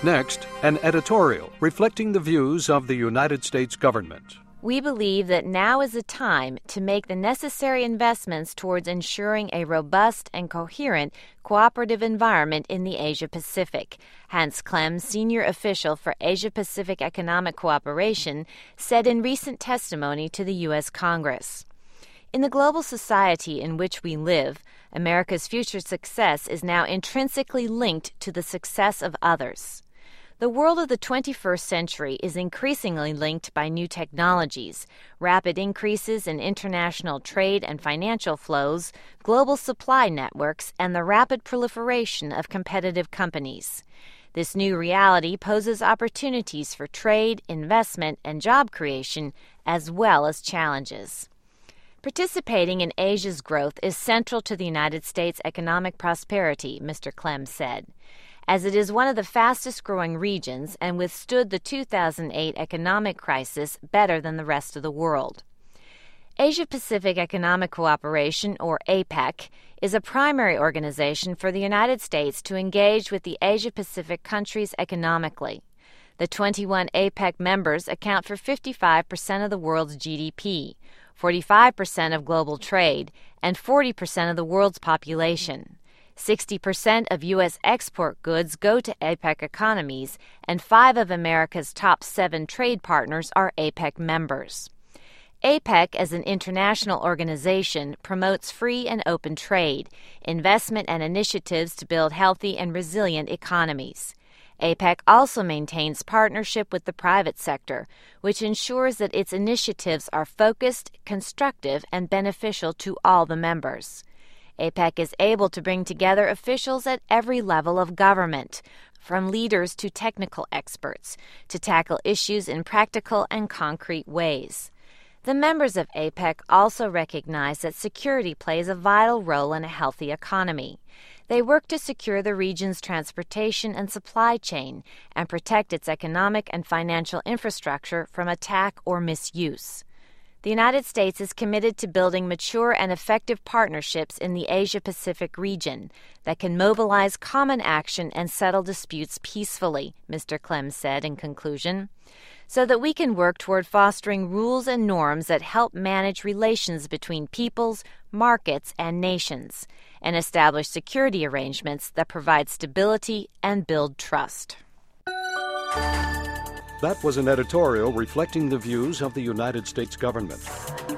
Next, an editorial reflecting the views of the United States government. We believe that now is the time to make the necessary investments towards ensuring a robust and coherent cooperative environment in the Asia-Pacific, Hans Klem, senior official for Asia-Pacific Economic Cooperation, said in recent testimony to the U.S. Congress. In the global society in which we live, America's future success is now intrinsically linked to the success of others. The world of the 21st century is increasingly linked by new technologies, rapid increases in international trade and financial flows, global supply networks, and the rapid proliferation of competitive companies. This new reality poses opportunities for trade, investment, and job creation, as well as challenges. Participating in Asia's growth is central to the United States' economic prosperity, Mr. Klem said, as it is one of the fastest-growing regions and withstood the 2008 economic crisis better than the rest of the world. Asia-Pacific Economic Cooperation, or APEC, is a primary organization for the United States to engage with the Asia-Pacific countries economically. The 21 APEC members account for 55% of the world's GDP, 45% of global trade, and 40% of the world's population. 60% of U.S. export goods go to APEC economies, and 5 of America's top 7 trade partners are APEC members. APEC, as an international organization, promotes free and open trade, investment, and initiatives to build healthy and resilient economies. APEC also maintains partnership with the private sector, which ensures that its initiatives are focused, constructive, and beneficial to all the members. APEC is able to bring together officials at every level of government, from leaders to technical experts, to tackle issues in practical and concrete ways. The members of APEC also recognize that security plays a vital role in a healthy economy. They work to secure the region's transportation and supply chain and protect its economic and financial infrastructure from attack or misuse. The United States is committed to building mature and effective partnerships in the Asia-Pacific region that can mobilize common action and settle disputes peacefully, Mr. Klem said in conclusion, so that we can work toward fostering rules and norms that help manage relations between peoples, markets, and nations, and establish security arrangements that provide stability and build trust. That was an editorial reflecting the views of the United States government.